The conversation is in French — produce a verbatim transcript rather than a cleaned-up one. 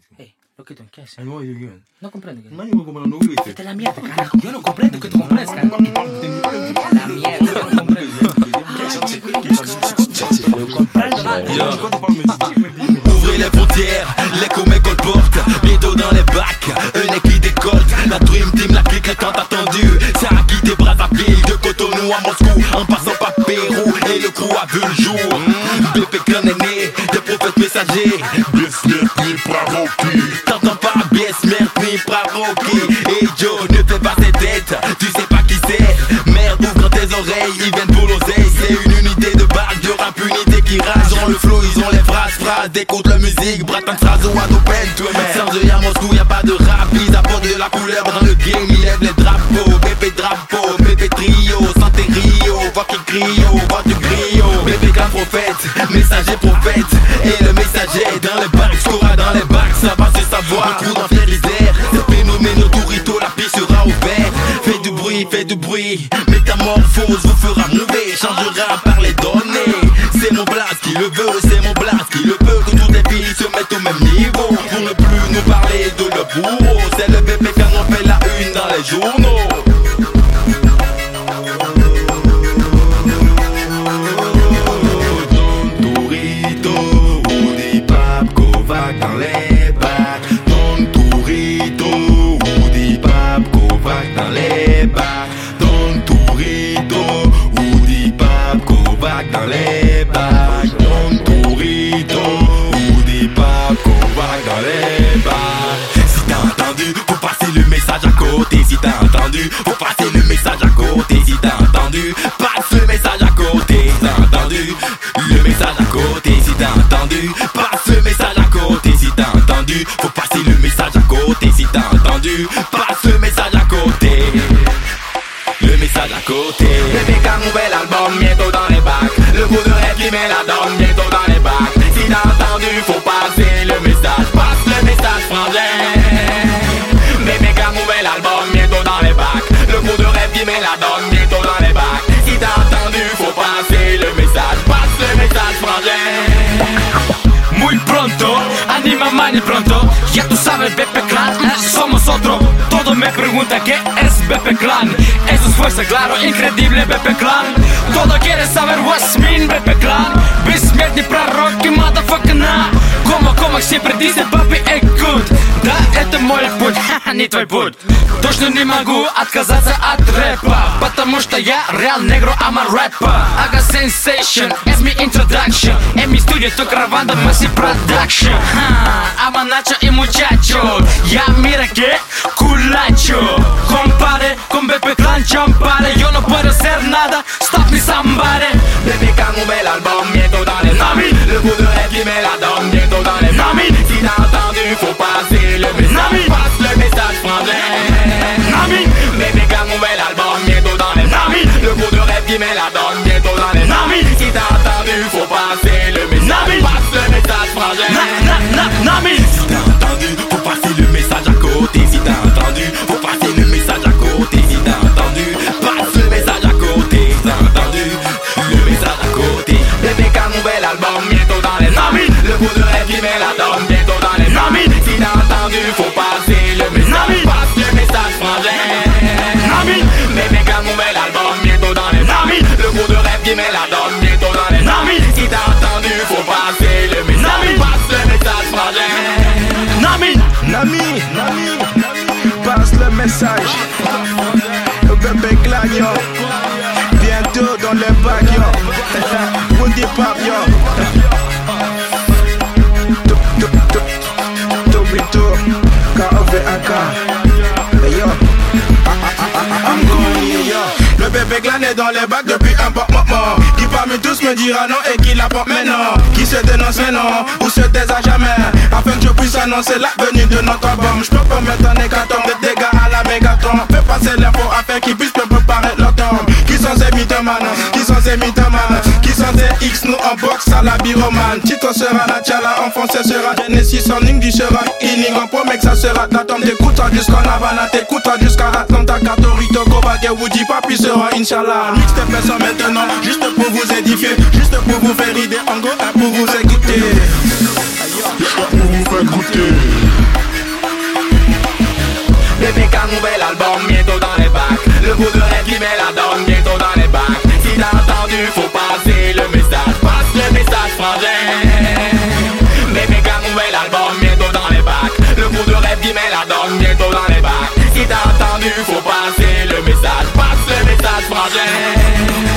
Ehi, lo chiedo in chiesa. Eh, no, io, io. Non comprendo che... Ma io come non lo vedo. Fate la mierda, carajo. Io non comprendo che tu comprendo, carajo. La mierda, io non comprendo. Ouvrez les frontières, les comecs colportent. Bientôt dans les bacs, un nez qui décolte. La Dream Team, la clique est tant attendue. Ça a quitté Brazzaville, de Cotonou à Moscou, en passant par Pérou, et le crew a vu le jour. B P Clan est né, des prophètes messagers. Besmet ni Pravoki. T'entends pas Besmet ni Pravoki. Et Joe, ne fais pas tes têtes, tu sais pas qui c'est. Merde, ouvre tes oreilles, ils viennent pour l'oseille. C'est une unité de base, de rap unité qui rage. Ils ont le flow, ils ont les phrases, phrases. Écoute la musique, Bratan Strazo à Dopen, toi même. Serge à Moscou, y'a pas de rap, ils apportent de la couleur dans le game. Ils lèvent les drapeaux, bébé drapeau, bébé trio, santé Rio, voix qui crie, voix du griot. Bébé grand prophète, messager prophète. Et le messager dans les bacs, Scora dans les bacs, ça va se savoir. Le coup dans fier l'Isère, c'est phénoménal, Tourito, la piste sera ouverte. Fais du bruit, fais du bruit, métamorphose vous fera mouver, changera par les données. C'est mon blast qui le veut, c'est mon blast qui le veut, que toutes les filles se mettent au même niveau. Pour ne plus nous parler de le bourreau, c'est le bébé quand on fait la une dans les journaux. Tourito, Woody Pap, Kovac dans les bacs. Don Tourito, Woody Pap, Kovac dans les bacs. Don Tourito, Woody Pap, Kovac dans les bacs. Don Tourito, Woody Pap, Kovac dans les bacs. Si t'as entendu, faut passer le message à côté. Si t'as entendu, faut passer le message à côté. Si t'as entendu, passe le message à côté. Si t'as entendu, le message à côté. Si t'as entendu, passe le message à côté. Si t'as entendu, faut passer le message à côté. Si t'as entendu, passe le message à côté. Le message à côté. Bébé K, nouvel album, bientôt dans les bacs. Le coup de rêve qui met la donne, bientôt dans les bacs. Si t'as entendu, faut passer le message. Passe le message, frangin. Bébé K, nouvel album, bientôt dans les bacs. Le coup de rêve qui met la donne, bientôt dans les bacs. Si t'as entendu, faut passer le message. Passe le message, frangin. Muy pronto, anima mani pronto. Ya tú sabes, B P Clan, somos otro. Todo me pregunta qué es B P Clan. Eso es fuerza, claro, increíble B P Clan. Todo quiere saber what's mean B P Clan. Bismet ni пророки, motherfucker на. Como, como siempre dice papi, эй, good. Да, это мой путь, ха-ха, не твой путь. Точно не могу отказаться от рэпа, потому что я реал негро, I'm a rapper. I got sensation, it's me introduction. En mi studio estoy grabando Massive Production. I'm a nacho y muchacho. Ya mira que culacho. Compare con B P Clan, champare. Yo no puedo hacer nada, stop me somebody. B P Clan, nouvel album, bientôt dans les Nami. Le coup de rêve qui met la donne, bientôt dans les Nami. Si t'as entendu, faut passer le message. Passe le message, frangin. Nami. B P Clan, nouvel album, bientôt dans les Nami. Le coup de rêve qui met la donne, bientôt dans les Nami. Si t'as entendu, faut passer le message. Passe le message, frangin. Na, na, na, Nami. Si t'as entendu, faut passer le message à côté. Si t'as entendu, faut passer le message à côté. Si t'as entendu, passe le message à côté. Si t'as entendu, le message à côté. B P Clan, nouvel album, bientôt dans les Nami. Le coup de rêve qui met la donne, bientôt dans les Nami. Si t'as entendu, faut passer le message. Passe le message, frangin. Nami. B P Clan, nouvel album, bientôt dans les Nami. Le coup de rêve qui met la donne, bientôt dans les Nami. Si t'as entendu, faut passer le message. Passe le message, frangin. Nami. Nami, Nami, passe le message. B P Clan, yo. Bientôt dans les bacs, yo. Woody Pap, yo. Tourito, K O V A K. Hey, yo. I'm going here, yo. Le bébé Clan est dans les bacs depuis un bon moment. Qui parmi tous me dira non et qui l'apporte maintenant. Qui se dénonce maintenant ou se taise à jamais. Afin que je puisse annoncer la venue de notre album. Je peux pas mettre un hécatombe de dégâts à la mégatron. Fais passer l'info afin qu'ils puissent me préparer leur tombe. Qui sont ces mythomanes, qui sont ces mythomanes, qui sont ces X, nous en boxe à la byromane. Tito sera la tchala, en français sera Genesis, en Ning du sera Inning. On promet que ça sera de la tombe. T'écoutera jusqu'en Havana, t'écoutera jusqu'à Atlanta, Catorito, Kovac et Woody Pap, il sera Inch'Allah. Mixtape personne maintenant, juste pour vous édifier, juste pour vous faire idée, en gros, pour vous écouter. nous fait goûter. Bébé K, nouvel album, bientôt dans les bacs. Le goût de rêve qui met la donne, bientôt dans les bacs. Si t'as entendu, faut passer le message. Passe le message, frangin. Bébé K, nouvel album, bientôt dans les bacs. Le goût de rêve qui met la donne, bientôt dans les bacs. Si t'as entendu, faut passer le message. Passe le message, frangin.